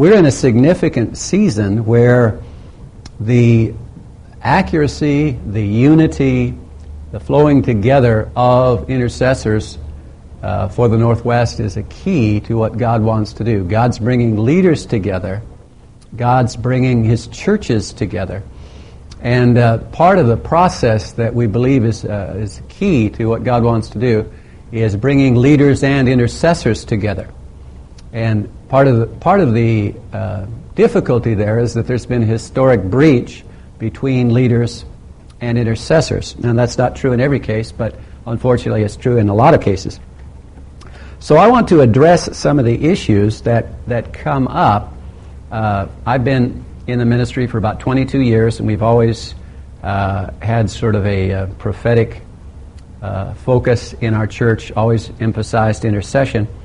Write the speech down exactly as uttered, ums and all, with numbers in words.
we're in a significant season where the accuracy, the unity, the flowing together of intercessors uh, for the Northwest is a key to what God wants to do. God's bringing leaders together. God's bringing His churches together. And uh, part of the process that we believe is uh, is key to what God wants to do is bringing leaders and intercessors together. And part of the, part of the uh, difficulty there is that there's been a historic breach between leaders and intercessors. And that's not true in every case, but unfortunately it's true in a lot of cases. So I want to address some of the issues that, that come up. Uh, I've been in the ministry for about twenty-two years, and we've always uh, had sort of a uh, prophetic uh, focus in our church, always emphasized intercession.